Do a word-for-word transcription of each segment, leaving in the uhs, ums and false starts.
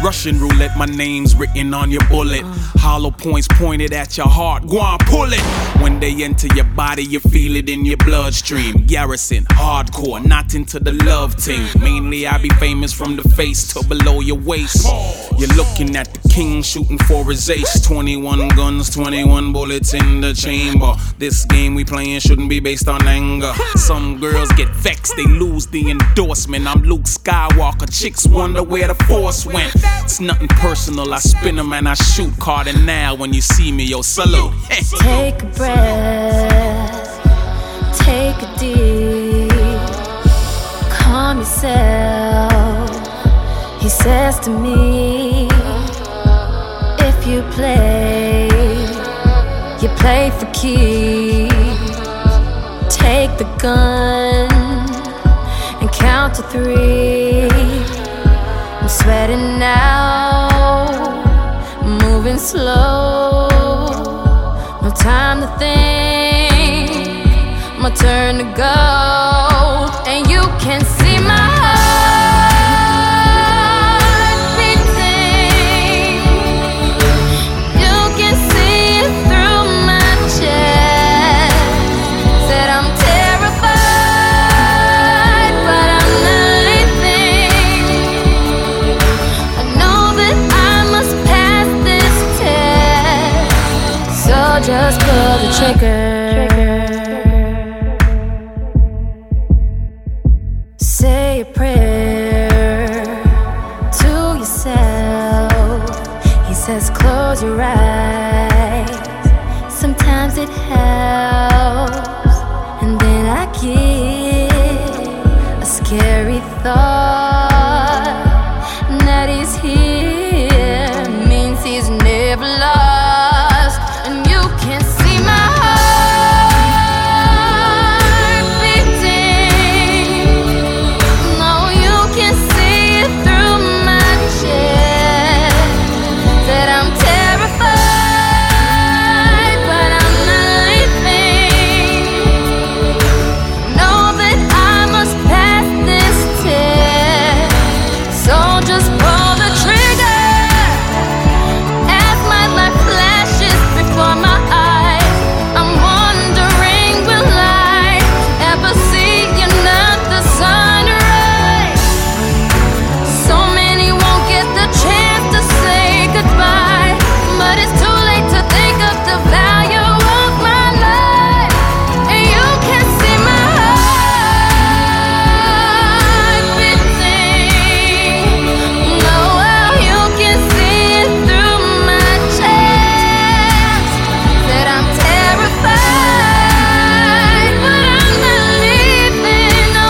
Russian roulette, my name's written on your bullet. Hollow points pointed at your heart, go on, pull it. When they enter your body, you feel it in your bloodstream. Garrison, hardcore, not into the love team. Mainly I be famous from the face to below your waist. You're looking at the king shooting for his ace. twenty-one guns, twenty-one bullets in the chamber. This game we playing shouldn't be based on anger. Some girls get vexed, they lose the endorsement. I'm Luke Skywalker, chicks wonder where the force went. It's nothing personal, I spin them and I shoot. Cardinal, when you see me, yo, salute. Take a breath, take a deep, calm yourself. He says to me, if you play, you play for keeps. Take the gun and count to three. I'm sweating now, moving slow. No time to think, my turn to go. And you can see my heart beating. You can see it through my chest. Said I'm terrified, but I'm not leaving. I know that I must pass this test, so just pull the trigger. Say a prayer to yourself. He says close your eyes, sometimes it helps. And then I get a scary thought that he's here, means he's never lost. And you can see my heart beating. No, you can see it through my chest. That I'm terrified, but I'm not leaving. Know that I must pass this test, so just pull the trigger. As my life flashes before my eyes, I'm wondering, will I ever see another sunrise? So many won't get the chance to say goodbye, but it's too late to think of the value of my life. And you can see my heart beating. No, well, you can see it through my chest. That I'm terrified, but I'm not leaving. No,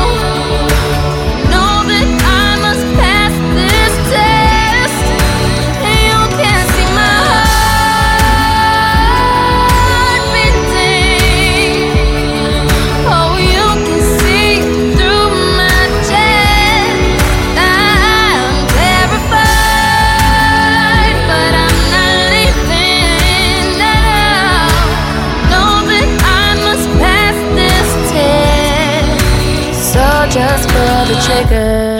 know that I must pass this test. And you can see my heart beating. Oh, you can see through my chest. I'm terrified, but I'm not leaving now. Know that I must pass this test, so just pull the trigger.